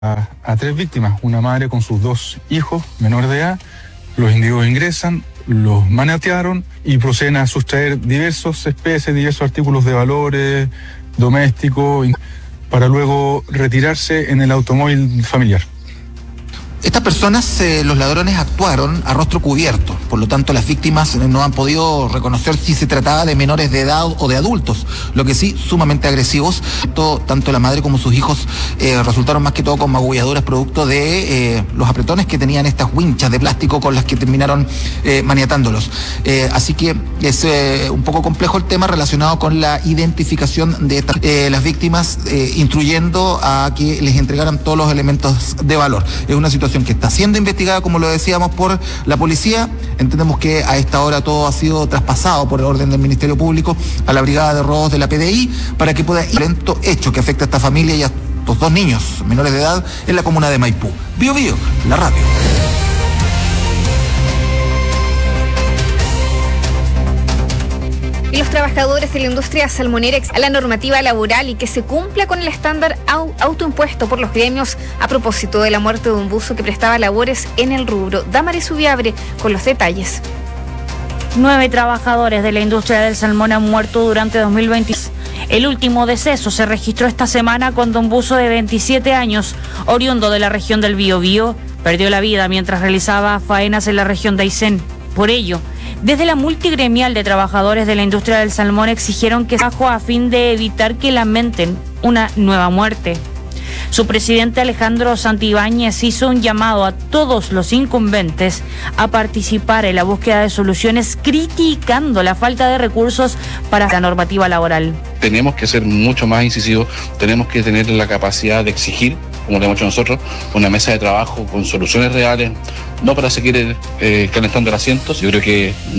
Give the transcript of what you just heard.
a 3 víctimas, una madre con sus 2 hijos menores de edad. Los individuos ingresan, los manotearon y proceden a sustraer diversas especies, diversos artículos de valores domésticos para luego retirarse en el automóvil familiar. Estas personas, los ladrones, actuaron a rostro cubierto, por lo tanto las víctimas no han podido reconocer si se trataba de menores de edad o de adultos, lo que sí, sumamente agresivos. Tanto la madre como sus hijos resultaron más que todo con magulladuras producto de los apretones que tenían estas winchas de plástico con las que terminaron maniatándolos. Así que es un poco complejo el tema relacionado con la identificación de las víctimas, instruyendo a que les entregaran todos los elementos de valor. Es una situación que está siendo investigada, como lo decíamos, por la policía. Entendemos que a esta hora todo ha sido traspasado por orden del Ministerio Público a la Brigada de Robos de la PDI para que pueda ir violento hecho que afecta a esta familia y a estos 2 niños menores de edad en la comuna de Maipú. Bío Bío, la radio. Y los trabajadores de la industria salmonera a la normativa laboral y que se cumpla con el estándar autoimpuesto por los gremios a propósito de la muerte de un buzo que prestaba labores en el rubro. Damaris Ubiabre con los detalles. 9 trabajadores de la industria del salmón han muerto durante 2020. El último deceso se registró esta semana cuando un buzo de 27 años, oriundo de la región del Biobío, perdió la vida mientras realizaba faenas en la región de Aysén. Por ello, desde la multigremial de trabajadores de la industria del salmón exigieron que se bajó a fin de evitar que lamenten una nueva muerte. Su presidente Alejandro Santibáñez hizo un llamado a todos los incumbentes a participar en la búsqueda de soluciones, criticando la falta de recursos para la normativa laboral. Tenemos que ser mucho más incisivos, tenemos que tener la capacidad de exigir, como lo hemos hecho nosotros, una mesa de trabajo con soluciones reales, no para seguir calentando el asiento. Yo creo que